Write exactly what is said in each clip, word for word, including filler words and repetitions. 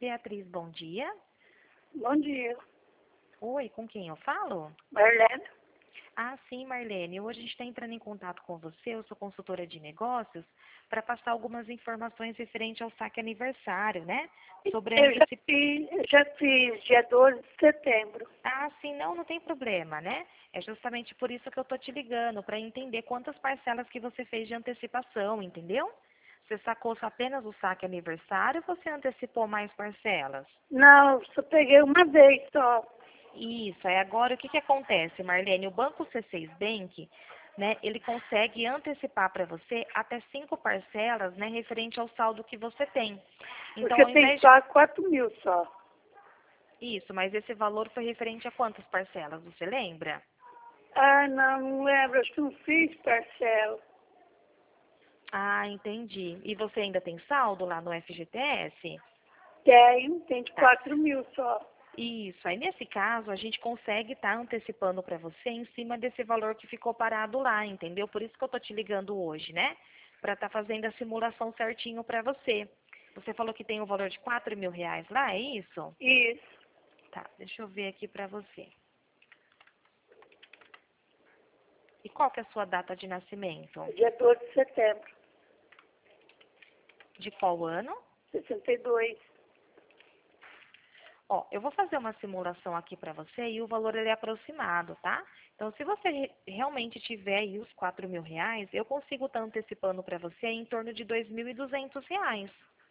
Beatriz, bom dia. Bom dia. Oi, com quem eu falo? Marlene? Ah, sim, Marlene. Hoje a gente está entrando em contato com você, eu sou consultora de negócios, para passar algumas informações referente ao saque aniversário, né? Sobre a Eu já antecipação. fiz, eu já fiz dia doze de setembro. Ah, sim, não, não tem problema, né? É justamente por isso que eu tô te ligando, para entender quantas parcelas que você fez de antecipação, entendeu? Você sacou só apenas o saque aniversário ou você antecipou mais parcelas? Não, só peguei uma vez só. Isso, aí agora o que que acontece, Marlene? O Banco C seis Bank, né, ele consegue antecipar para você até cinco parcelas, né, referente ao saldo que você tem. Então, Porque ao eu tenho invés de... só quatro mil só. Isso, mas esse valor foi referente a quantas parcelas, você lembra? Ah, não, não lembro. Acho que não fiz parcela. Ah, entendi. E você ainda tem saldo lá no F G T S? Tenho, tem de Tá. quatro mil só. Isso. Aí, nesse caso, a gente consegue estar antecipando para você em cima desse valor que ficou parado lá, entendeu? Por isso que eu tô te ligando hoje, né? Para estar fazendo a simulação certinho para você. Você falou que tem o valor de quatro mil reais lá, é isso? Isso. Tá, deixa eu ver aqui para você. E qual que é a sua data de nascimento? Dia doze de setembro. De qual ano? sessenta e dois. Ó, eu vou fazer uma simulação aqui para você e o valor ele é aproximado, tá? Então, se você re- realmente tiver aí os quatro mil reais, eu consigo estar antecipando para você em torno de dois mil e duzentos reais.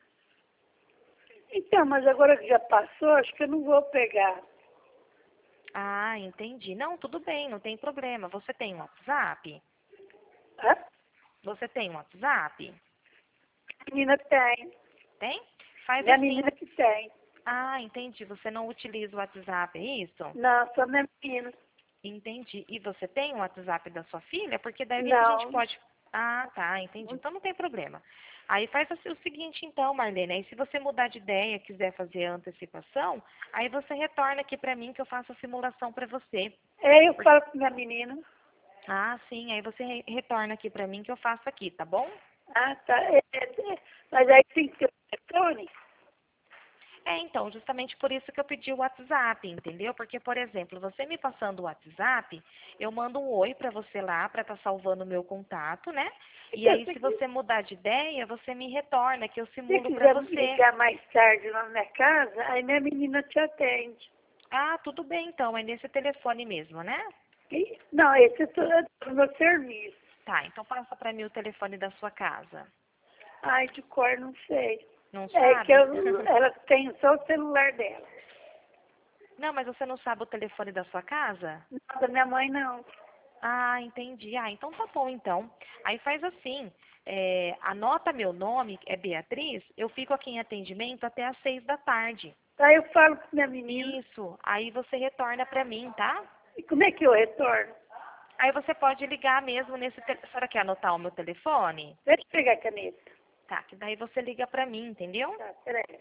Então, mas agora que já passou, acho que eu não vou pegar. Ah, entendi. Não, tudo bem, não tem problema. Você tem um WhatsApp? Hã? Você tem um WhatsApp? A menina tem. Tem? Faz Minha assim. menina que tem. Ah, entendi. Você não utiliza o WhatsApp, é isso? Não, só minha menina. Entendi. E você tem o WhatsApp da sua filha? Porque daí a gente Não. pode. Ah, tá, entendi. Então não tem problema. Aí faz assim o seguinte, então, Marlene. Aí se você mudar de ideia, quiser fazer a antecipação, aí você retorna aqui pra mim que eu faço a simulação pra você. É, eu Por- falo com minha menina. Ah, sim. Aí você re- retorna aqui pra mim que eu faço aqui, tá bom? Ah, tá. É, é, é. Mas aí tem que ter o telefone? É, então, justamente por isso que eu pedi o WhatsApp, entendeu? Porque, por exemplo, você me passando o WhatsApp, eu mando um oi pra você lá, pra estar salvando o meu contato, né? E Então, aí, se, se você mudar de ideia, você me retorna, que eu se você simulo pra quiser me você. ligar mais tarde lá na minha casa, aí minha menina te atende. Ah, tudo bem, então, é nesse telefone mesmo, né? E- não, esse é todo o meu serviço. Tá, então passa pra mim o telefone da sua casa. Ai, de cor, não sei. Não É que sabe? eu, ela tem só o celular dela. Não, mas você não sabe o telefone da sua casa? Não, da minha mãe, não. Ah, entendi. Ah, então tá bom, então. Aí faz assim, é, anota meu nome, é Beatriz, eu fico aqui em atendimento até às seis da tarde. Aí eu falo com minha menina. Isso, aí você retorna pra mim, tá? E como é que eu retorno? Aí você pode ligar mesmo nesse... Te... A senhora quer anotar o meu telefone? Deixa eu pegar a caneta. Tá, que daí você liga pra mim, entendeu? Tá, peraí.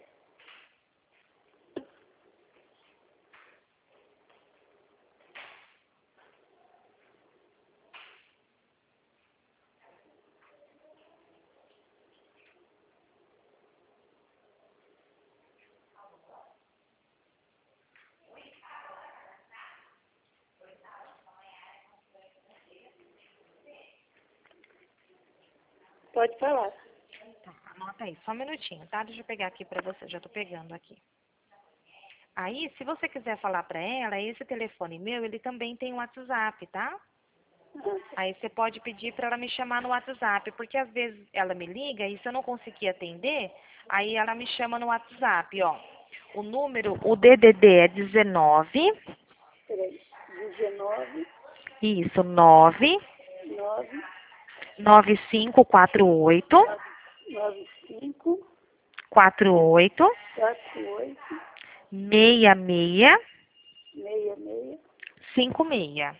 Pode falar. Tá, anota aí, só um minutinho, tá? Deixa eu pegar aqui pra você, já tô pegando aqui. Aí, se você quiser falar pra ela, esse telefone meu, ele também tem o WhatsApp, tá? Ah, Aí você pode pedir para ela me chamar no WhatsApp, porque às vezes ela me liga e se eu não conseguir atender, aí ela me chama no WhatsApp, ó. O número, o D D D é dezenove, peraí. dezenove, isso, nove nove, nove cinco quatro oito nove, nove, cinco, quatro oito quatro, oito, seis seis meia, meia, cinco seis.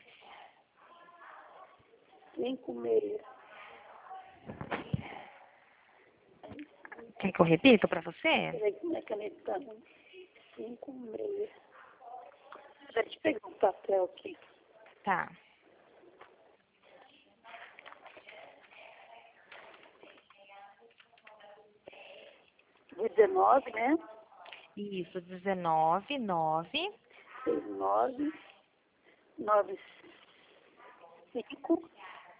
cinco, meia. Quer que eu repita para você? Peraí, que minha caneta tá ruim. Cinco, meia. Deixa eu pegar um papel aqui. Tá. dezenove, né? Isso, dezenove, nove. seis nove, nove cinco,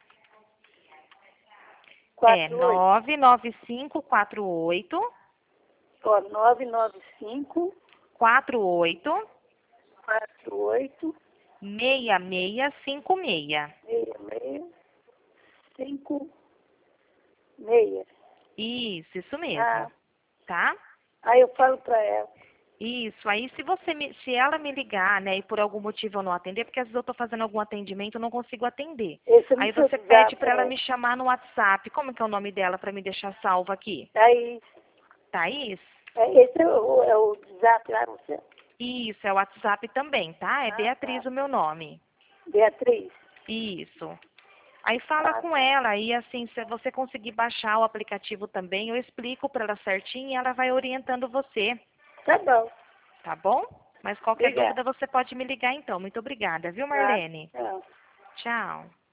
É, quatro oito. nove nove cinco quatro oito. Ó, nove nove cinco, quatro oito. quatro oito, seis seis cinco seis. seis seis, cinco, seis. Isso, isso mesmo. Ah, Tá? aí eu falo para ela. Isso, aí se você me, se ela me ligar, né, e por algum motivo eu não atender, porque às vezes eu estou fazendo algum atendimento, eu não consigo atender. Esse é Aí muito você pede para ela é. me chamar no WhatsApp. Como que é o nome dela para me deixar salvo aqui? Aí, Thaís? é, esse é o, é o zap lá, você. Isso, é o WhatsApp também, tá? É Ah, Beatriz tá. o meu nome. Beatriz. Isso. Aí fala Ah, com ela e assim, se você conseguir baixar o aplicativo também, eu explico para ela certinho e ela vai orientando você, tá bom. tá bom? Mas qualquer Obrigada. dúvida você pode me ligar então. Muito obrigada, viu, Ah, Marlene? tchau. Tchau.